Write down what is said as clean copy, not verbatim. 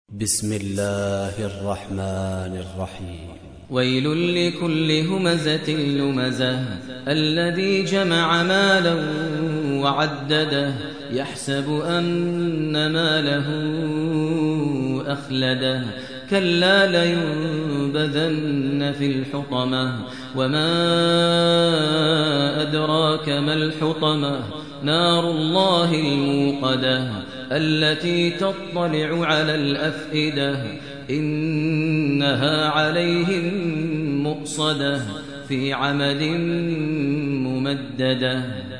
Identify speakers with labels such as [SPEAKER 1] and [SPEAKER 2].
[SPEAKER 1] بسم الله الرحمن الرحيم.
[SPEAKER 2] ويل لكل همزة لمزة الذي جمع مالا وعدده يحسب أن ماله أخلده كلا لينبذن في الحطمة وما أدراك ما الحطمة نار الله الموقدة التي تطلع على الأفئدة إنها عليهم مؤصدة في عمد ممددة.